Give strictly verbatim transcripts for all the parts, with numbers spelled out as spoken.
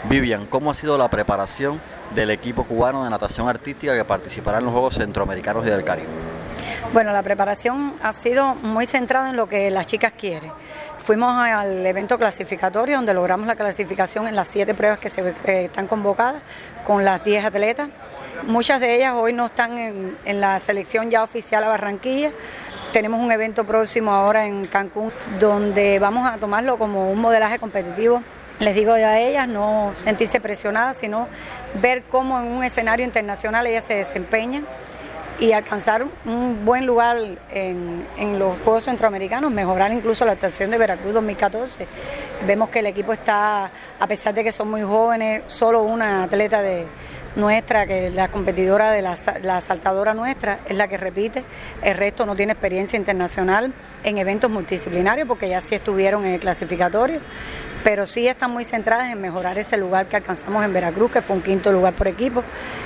Vivian, ¿cómo ha sido la preparación del equipo cubano de natación artística que participará en los Juegos Centroamericanos y del Caribe? Bueno, la preparación ha sido muy centrada en lo que las chicas quieren. Fuimos al evento clasificatorio donde logramos la clasificación en las siete pruebas que, se, que están convocadas con las diez atletas. Muchas de ellas hoy no están en, en la selección ya oficial a Barranquilla. Tenemos un evento próximo ahora en Cancún donde vamos a tomarlo como un modelaje competitivo. Les digo a ellas no sentirse presionadas, sino ver cómo en un escenario internacional ellas se desempeñan y alcanzar un buen lugar en, en los Juegos Centroamericanos, mejorar incluso la actuación de Veracruz dos mil catorce. Vemos que el equipo está, a pesar de que son muy jóvenes, solo una atleta de nuestra, que es la competidora de la, la saltadora nuestra, es la que repite. El resto no tiene experiencia internacional en eventos multidisciplinarios porque ya sí estuvieron en el clasificatorio, pero sí están muy centradas en mejorar ese lugar que alcanzamos en Veracruz, que fue un quinto lugar por equipo,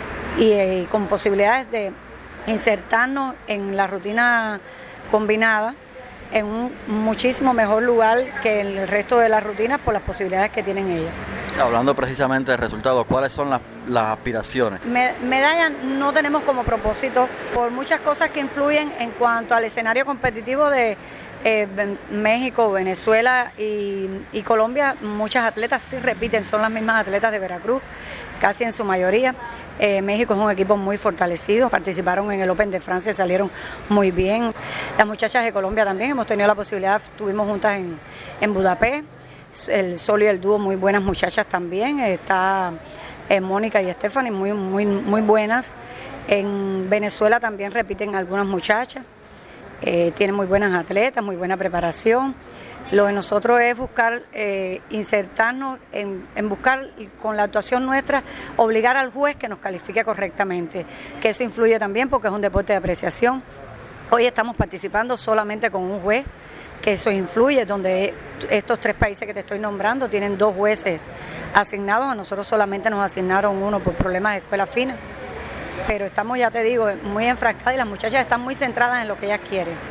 y, y con posibilidades de insertarnos en la rutina combinada en un muchísimo mejor lugar que el resto de las rutinas por las posibilidades que tienen ellas. Hablando precisamente de resultados, ¿cuáles son las, las aspiraciones? Me, medallas no tenemos como propósito por muchas cosas que influyen en cuanto al escenario competitivo de eh, México, Venezuela y, y Colombia. Muchas atletas sí repiten, son las mismas atletas de Veracruz, casi en su mayoría. Eh, México es un equipo muy fortalecido, participaron en el Open de Francia, salieron muy bien. Las muchachas de Colombia también, hemos tenido la posibilidad, estuvimos juntas en, en Budapest. El Sol y el dúo, muy buenas muchachas también. Está eh, Mónica y Stephanie, muy, muy, muy buenas. En Venezuela también repiten algunas muchachas. Eh, tienen muy buenas atletas, muy buena preparación. Lo de nosotros es buscar, eh, insertarnos en, en buscar con la actuación nuestra, obligar al juez que nos califique correctamente. Que eso influye también porque es un deporte de apreciación. Hoy estamos participando solamente con un juez, que eso influye, donde estos tres países que te estoy nombrando tienen dos jueces asignados, a nosotros solamente nos asignaron uno por problemas de escuela fina, pero estamos, ya te digo, muy enfrascadas y las muchachas están muy centradas en lo que ellas quieren.